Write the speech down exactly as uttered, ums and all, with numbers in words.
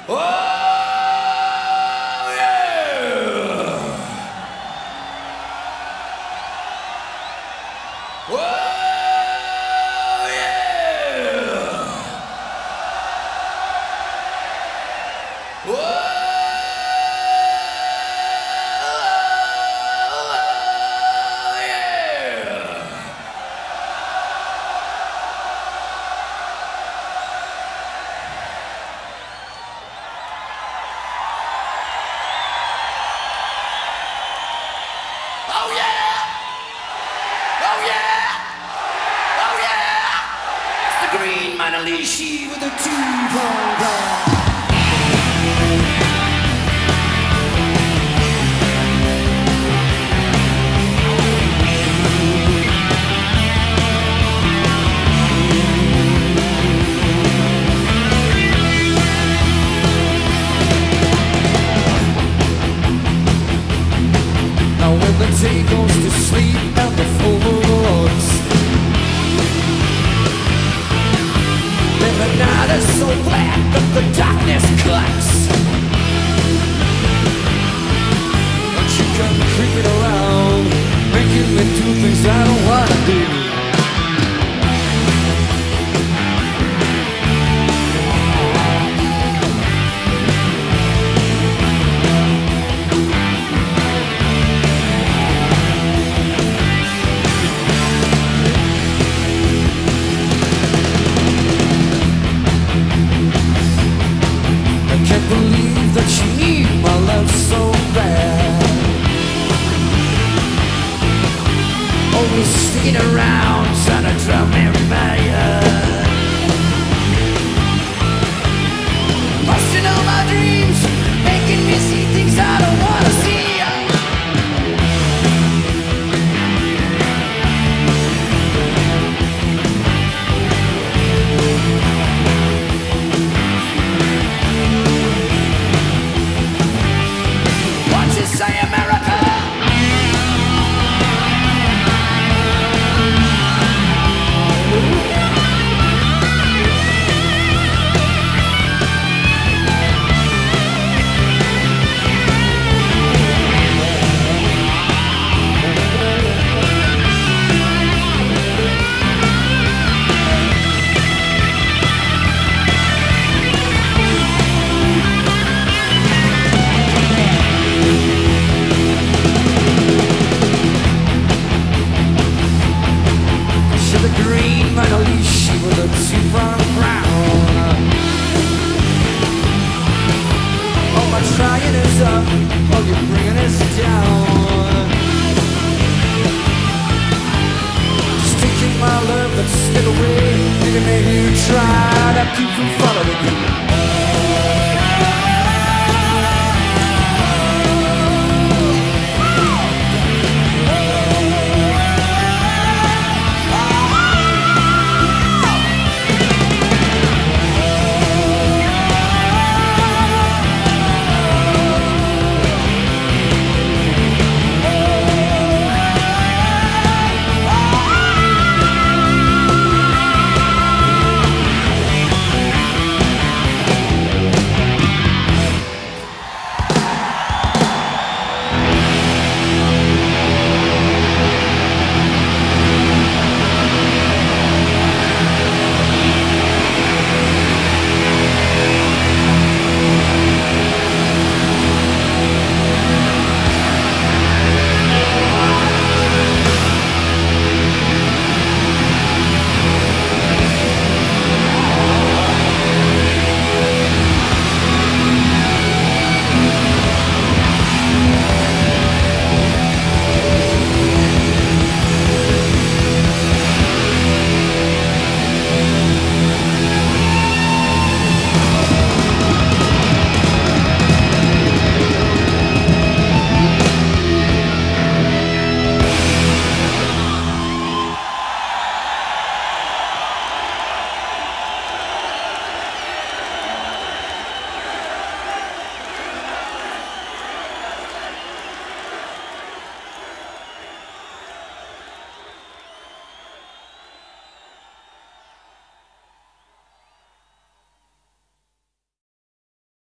Oh, yeah. Oh, yeah. Oh. Oh yeah! Oh yeah! Oh yeah! It's the green Manalishi with a two-tone gun. Now when the day goes to sleep and the full moon looks, then the night is so black that the darkness cuts, but you come creeping around, making me do things I don't wanna do. Can't believe that you need my love so bad. Always sticking around, trying to drown me mad. Busting all my dreams, making me see things I don't wanna see. Say America. The green Manalishi with a two-front crown. All my trying is up, all you're bringing is down. Just taking my love, but still away. Didn't make you try to keep from following you.